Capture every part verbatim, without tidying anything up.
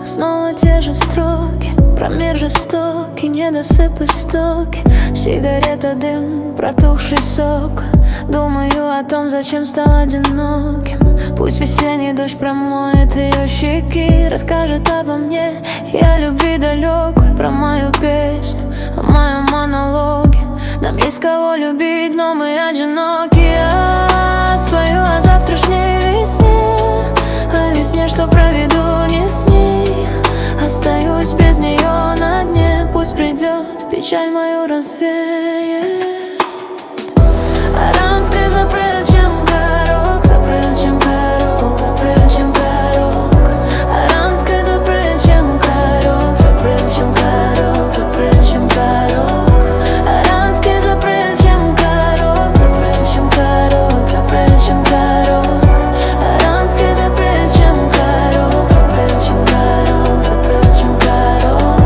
снова те же строки про мир жестокий, недосып истоки. Сигарета, дым, протухший сок. Думаю о том, зачем стал одиноким. Пусть весенний дождь промоет ее щеки, расскажет обо мне и о любви далекой, про мою песню, о моем монологе. Нам есть кого любить, но мы одиноки. Я спою о завтрашней весне, о весне, что проведу не с ней. Остаюсь без нее на дне. Пусть придет, печаль мою развеет. Аранская запрет, чем горох, запрет, чем горох, запрет, чем горох. Аранская запрет, чем горох, запрет, чем горох, запрет, чем горох. Аранская запрет, чем горох, запрет, чем горох, запрет, чем горох. Аранская запрет, чем горох, запрет, чем горох, запрет, чем горох.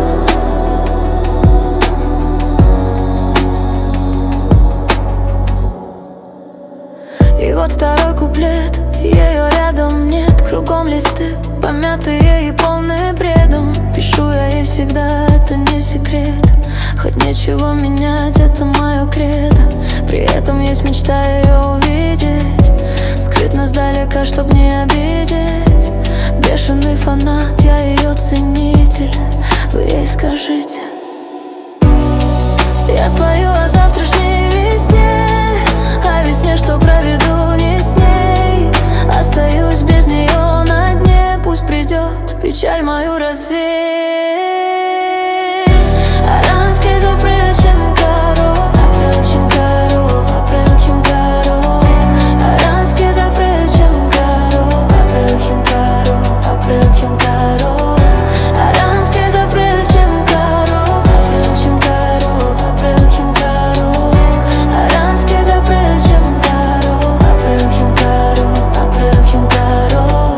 И вот второй куплет, ее рядом нет. Кругом листы, помятые и полные бредом. Пишу я ей всегда, это не секрет. Хоть нечего менять, это мое кредо. При этом есть мечта ее увидеть, скрытно сдалека, чтоб не обидеть. Бешеный фанат, я ее ценитель. Вы ей скажите. Я спою о завтрашней весне, о весне, что проведу не с ней. Остаюсь без нее на дне. Пусть придет, печаль мою развеет. Аранский запрет, чем горох, запрет, чем горох, запрет, чем горох. Аранский запрет, чем горох, запрет, чем горох, запрет, чем горох. Аранский запрет, чем горох, запрет, чем горох, запрет, чем горох. Аранский запрет, чем горох, запрет, чем горох, запрет, чем горох.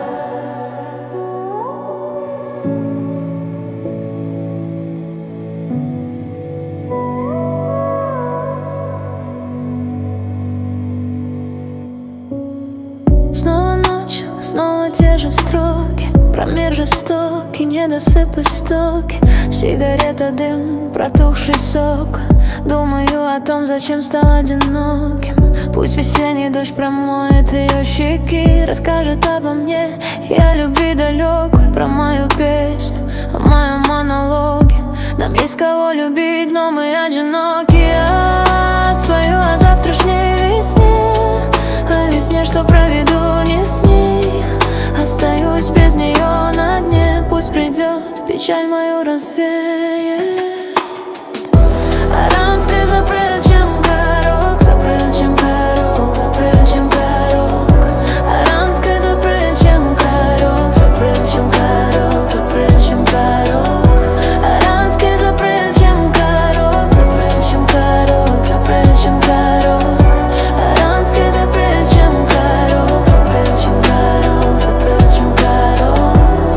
Снова ночь, снова те же строки про мир жестокий, недосып истоки. Сигарета, дым, протухший сок. Думаю о том, зачем стал одиноким. Пусть весенний дождь промоет ее щеки, расскажет обо мне и о любви далекой, про мою песню, о моем монологе. Нам есть кого любить, но мы одиноки. Я спою о завтрашней весне, о весне, что проведу не с ней. Остаюсь без нее на дне. Пусть придет, печаль мою развеет. Аранская запрет, чем горох, запрет, чем горох, запрет, чем горох. Аранская запрет, чем горох, запрет, чем горох, запрет, чем горох. Аранская запрет, чем горох, запрет, чем горох, запрет, чем горох. Аранская запрет, чем горох, запрет, чем горох, запрет, чем горох.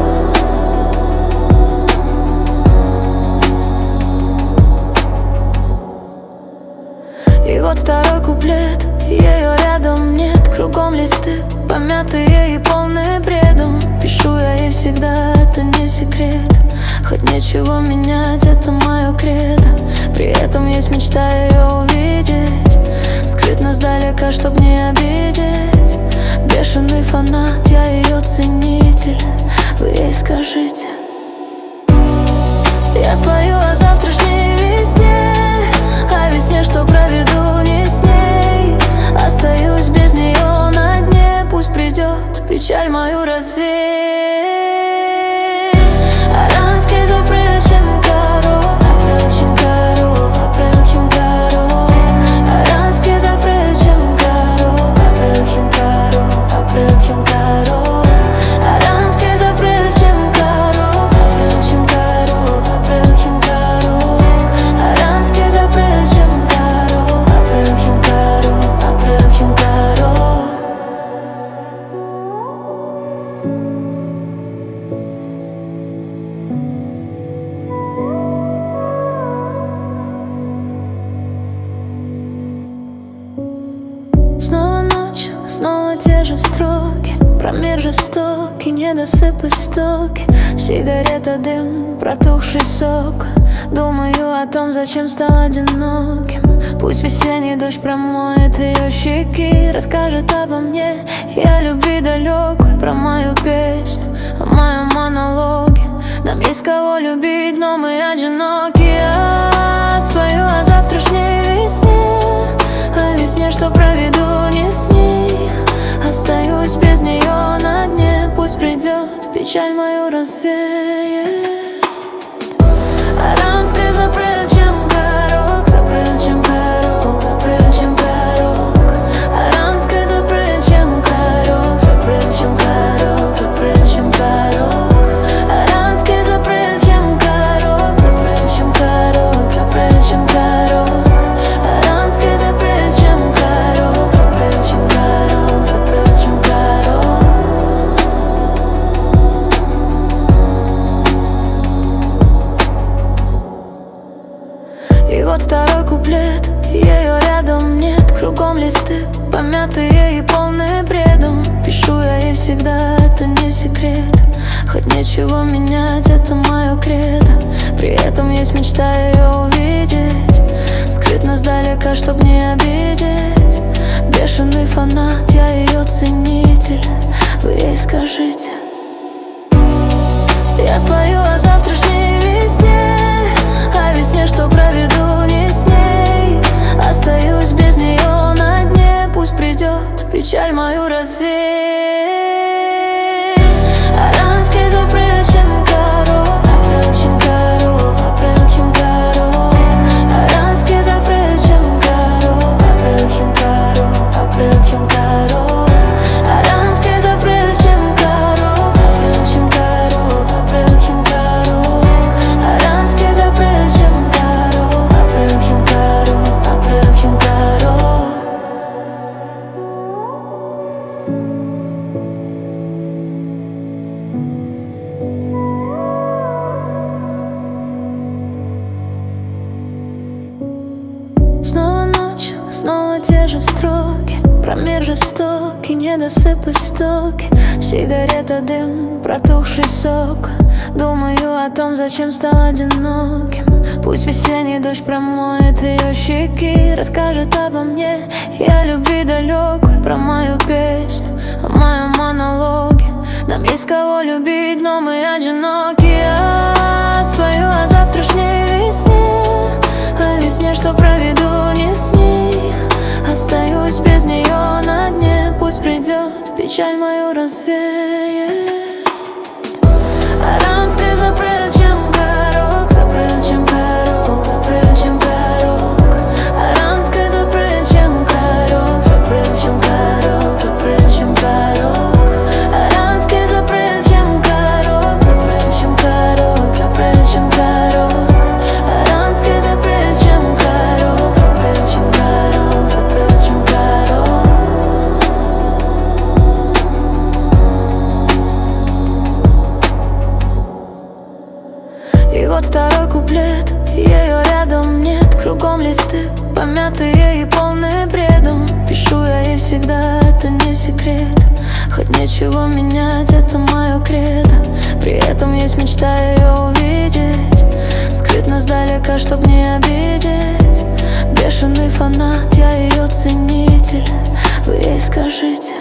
И вот второй куплет, ее рядом нет. Кругом листы, помятые и полные бредом. Пишу я ей всегда, это не секрет. Хоть нечего менять, это мое кредо. При этом есть мечта ее увидеть, скрытно сдалека, чтоб не обидеть. Бешеный фанат, я ее ценитель. Вы ей скажите. Я спою о завтрашней весне, о весне, что проведу не с ней. Остаюсь без нее на дне. Пусть придет, печаль мою развеет. Аранский запрет, чем горох, запрет, чем горох, запрет, чем горох. Аранский запрет, чем горох, запрет, чем горох, запрет, чем горох. Аранский запрет, чем горох, запрет, чем горох, запрет, чем горох. Аранский запрет, чем горох, запрет, чем горох, запрет, чем горох. Снова ночь, снова те же строки про мир жестокий, недосып истоки. Сигарета, дым, протухший сок. Думаю о том, зачем стал одиноким. Пусть весенний дождь промоет ее щеки, расскажет обо мне и о любви далекой, про мою песню, о моем монологе. Нам есть кого любить, но мы одиноки. Я спою о завтрашней весне, о весне, что проведу не с ней. Остаюсь без нее на дне, пусть придет, печаль мою развеет. Аранская запрет, чем горох, запрет, чем горох, запрет, чем горох. Аранская запрет, чем горох, запрет, чем горох, запрет, чем горох. Аранская запрет, чем горох, запрет, чем горох, запрет, чем горох. Аранская запрет, чем горох, запрет, чем горох, запрет, чем горох. И вот второй куплет, ее рядом нет. Кругом листы, помятые и полные бредом. Пишу я ей всегда, это не секрет. Хоть нечего менять, это мое кредо. При этом есть мечта ее увидеть, скрытно сдалека, чтоб не обидеть. Бешеный фанат, я ее ценитель. Вы ей скажите. Я спою о завтрашней весне, о весне, что проведу не с ней. Остаюсь без нее на дне, пусть придет, печаль мою развеет. Аранский запрет, чем горох, апрель, чем горох, апрель, чем горох. Аранский запрет, чем горох, апрель, чем горох, апрель, чем горох. Аранский запрет, чем горох, апрель, чем горох, апрель, чем горох. Аранский запрет, чем горох, апрель, чем горох, апрель, чем горох. Снова ночь, снова те же строки, про мир жестокий, недосып истоки. Сигарета, дым, протухший сок. Думаю о том, зачем стал одиноким. Пусть весенний дождь промоет ее щеки, расскажет обо мне и о любви далекой, про мою песню, о моем монологе. Нам есть кого любить, но мы одиноки. Я спою о завтрашней весне, о весне, что проведу не с ней. Остаюсь без нее на дне, пусть придет, печаль мою развеет. Аранская запрет, чем горох, запрет, чем горох, запрет, чем горох. Аранская запрет, чем горох, запрет, чем горох, запрет, чем горох. Аранская запрет, чем горох, запрет, чем горох, запрет, чем горох. Аранская запрет, чем горох, запрет, чем горох, запрет, чем горох. И вот второй куплет, ее рядом нет. Кругом листы, помятые и полные бредом. Пишу я ей всегда, это не секрет. Хоть нечего менять, это мое кредо. При этом есть мечта ее увидеть, скрытно сдалека, чтоб не обидеть. Бешеный фанат, я ее ценитель. Вы ей скажите.